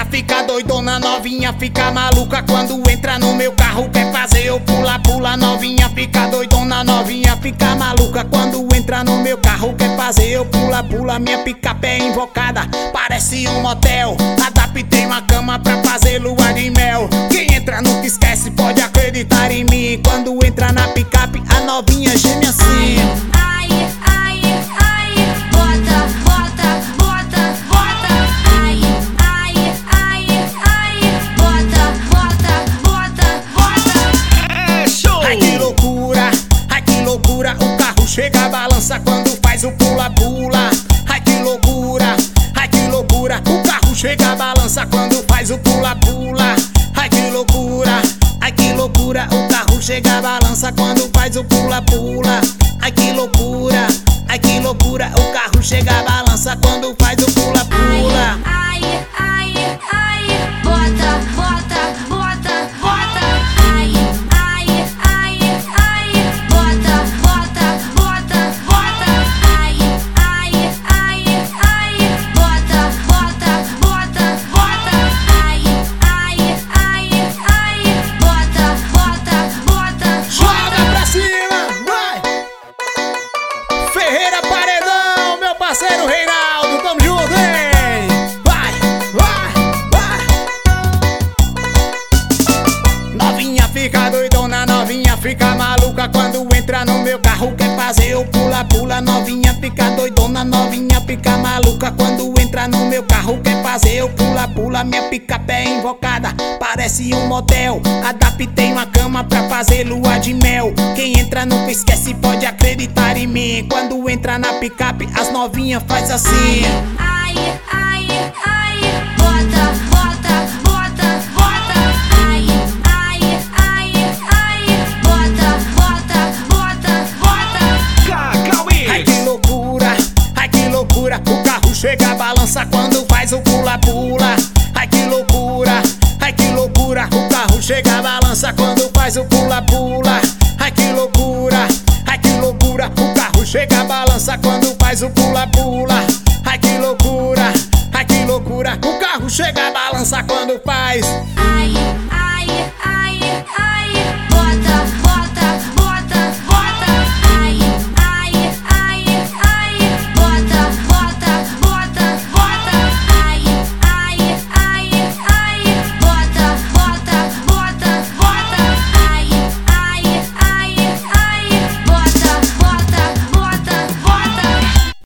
Novinha fica doidona, novinha fica maluca quando entra no meu carro, quer fazer eu pula, pula. Novinha fica doidona, novinha fica maluca quando entra no meu carro, quer fazer eu pula, pula. Minha picape é invocada, parece um motel. Adaptei uma cama pra fazer lua de mel. Quem entra nunca esquece, pode acreditar em mim. Quando entra na picape, a novinha geme assim. Ai, ai, ai, bota, bota, bota, bota. Ai, ai, ai, ai, bota, bota, bota, bota. É show! Ai que loucura, o carro chega, balança quando faz o pula-pula. Ai que loucura, o carro chega, balança quando faz o pula-pula. Ai que loucura, o carro chega, balança quando faz o pula-pula. Ai que loucura, o carro chega, balança quando faz o pula-pula. Ai, ai, ai, bota, bota, bota, bota. Ai, ai, ai, ai, bota, bota, bota, bota. Ai, ai, ai, ai, bota, bota, bota, bota. Ai, ai, ai, ai, bota, bota, bota. Joga pra cima, vai! Ferreira Paredão, meu parceiro Reinaldo, tamo junto, hein? Vai, vai, vai! Novinha fica doidona, novinha fica maluca quando entra no meu carro, quer fazer o pula-pula. Novinha fica doidona, novinha fica maluca quando entra no meu carro, quer fazer o pula-pula. Minha picape é invocada, parece um motel. Adaptei uma cama pra fazer lua de mel. Quem entra nunca esquece, pode acreditar em mim. Quando entra na picape, as novinhas faz assim. Ai, ai, ai, bota, bota, bota, bota. Ai, ai, ai, ai, bota, bota, bota, bota. Cacauí! Ai que loucura, o carro chega, balança quando faz o pula-pula. Ai que loucura, o carro chega, balança quando faz o pula-pula. Ai que loucura, o carro chega, balança quando faz o pula-pula. Ai que loucura, o carro chega, balança quando faz. Ai,